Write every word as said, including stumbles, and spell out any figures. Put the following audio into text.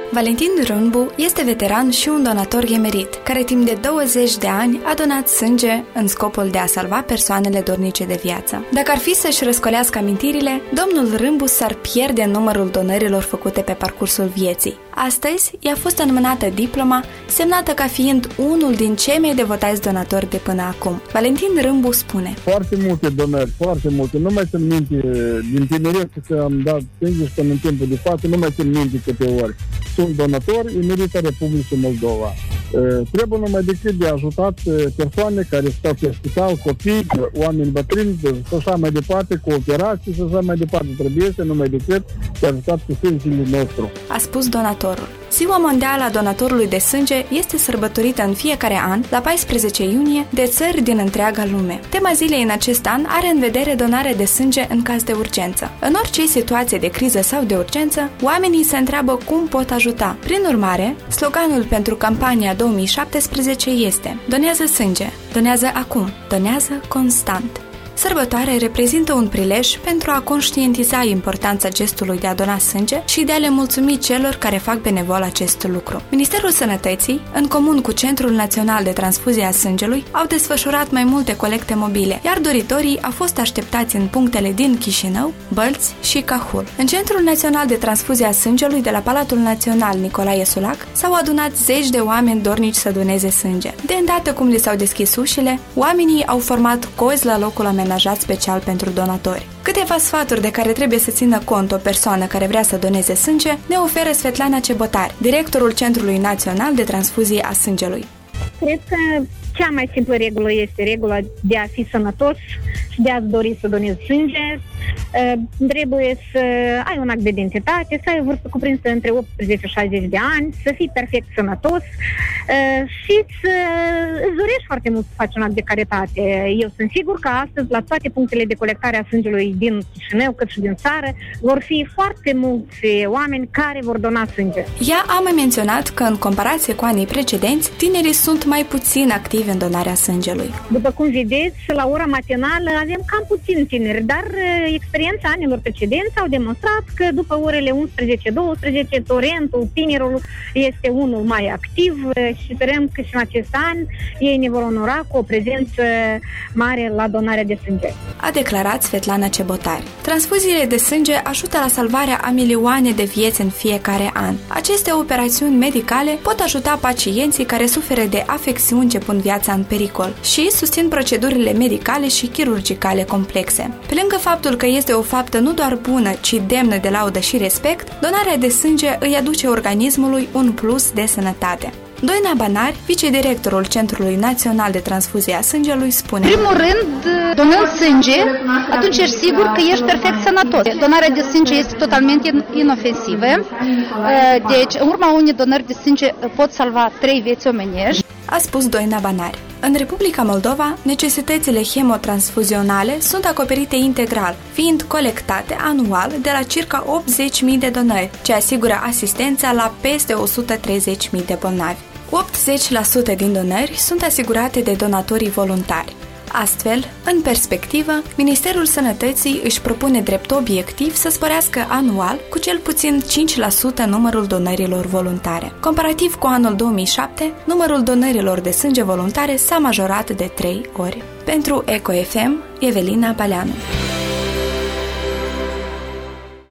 Valentin Râmbu este veteran și un donator emerit, care timp de douăzeci de ani a donat sânge în scopul de a salva persoanele dornice de viață. Dacă ar fi să-și răscolească amintirile, domnul Râmbu s-ar pierde în numărul donărilor făcute pe parcursul vieții. Astăzi i-a fost înmânată diploma, semnată ca fiind unul din cei mai devotați donatori de până acum. Valentin Râmbu spune: Foarte multe donări, foarte multe. Nu mai țin minte din tineret că am dat sânge și până în timpul de față, nu mai țin minte câte ori. Sunt donator emerit a Republicii Moldova. Trebuie numai decât de ajutat persoane care stau pe spital, copii, oameni bătrâni, și așa mai departe, cu operații și așa mai departe. Trebuie să numai decât de ajutat cu sângele nostru. A spus donatorul. Ziua Mondială a Donatorului de Sânge este sărbătorită în fiecare an, la paisprezece iunie, de țări din întreaga lume. Tema zilei în acest an are în vedere donarea de sânge în caz de urgență. În orice situație de criză sau de urgență, oamenii se întreabă cum pot ajuta. Prin urmare, sloganul pentru campania două mii șaptesprezece este: Donează sânge, donează acum, donează constant. Sărbătoarea reprezintă un prilej pentru a conștientiza importanța gestului de a dona sânge și de a le mulțumi celor care fac benevol acest lucru. Ministerul Sănătății, în comun cu Centrul Național de Transfuzie a Sângelui, au desfășurat mai multe colecte mobile, iar doritorii au fost așteptați în punctele din Chișinău, Bălți și Cahul. În Centrul Național de Transfuzie a Sângelui de la Palatul Național Nicolae Sulac s-au adunat zeci de oameni dornici să doneze sânge. De îndată cum li s-au deschis ușile, oamenii au format cozi la locul amenajat special pentru donatori. Câteva sfaturi de care trebuie să țină cont o persoană care vrea să doneze sânge ne oferă Svetlana Cebotari, directorul Centrului Național de Transfuzie a Sângelui. Cred că cea mai simplă regulă este regula de a fi sănătos și de a-ți dori să donezi sânge. Uh, trebuie să ai un act de identitate, să ai o vârstă cuprinsă între optsprezece și șaizeci de ani, să fii perfect sănătos uh, și să îți dorești foarte mult să faci un act de caritate. Eu sunt sigur că astăzi, la toate punctele de colectare a sângelui din Chișinău, cât și din țară, vor fi foarte mulți oameni care vor dona sânge. Ea a mai menționat că, în comparație cu anii precedenți, tinerii sunt mai puțin activi în donarea sângelui. După cum vedeți, la ora matinală avem cam puțin tineri, dar experiența anilor precedenți au demonstrat că după orele unsprezece douăsprezece torentul tinerul este unul mai activ și sperăm că și în acest an ei ne vor onora cu o prezență mare la donarea de sânge. A declarat Svetlana Cebotari. Transfuziile de sânge ajută la salvarea a milioane de vieți în fiecare an. Aceste operațiuni medicale pot ajuta pacienții care suferă de afecțiuni ce pun viața în pericol și susțin procedurile medicale și chirurgicale complexe. Pe lângă faptul că este o faptă nu doar bună, ci demnă de laudă și respect, donarea de sânge îi aduce organismului un plus de sănătate. Doina Banari, vicedirectorul Centrului Național de Transfuzie a Sângelui, spune: În primul rând, donând sânge, atunci ești sigur că ești perfect sănătos. Donarea de sânge este totalmente inofensivă, deci în urma unei donări de sânge pot salva trei vieți omenești, a spus Doina Banari. În Republica Moldova, necesitățile hemotransfuzionale sunt acoperite integral, fiind colectate anual de la circa optzeci de mii de donări, ce asigură asistența la peste o sută treizeci de mii de bolnavi. optzeci la sută din donări sunt asigurate de donatorii voluntari. Astfel, în perspectivă, Ministerul Sănătății își propune drept obiectiv să sporească anual cu cel puțin cinci la sută numărul donărilor voluntare. Comparativ cu anul două mii șapte, numărul donărilor de sânge voluntare s-a majorat de trei ori. Pentru Eco F M, Evelina Paleanu.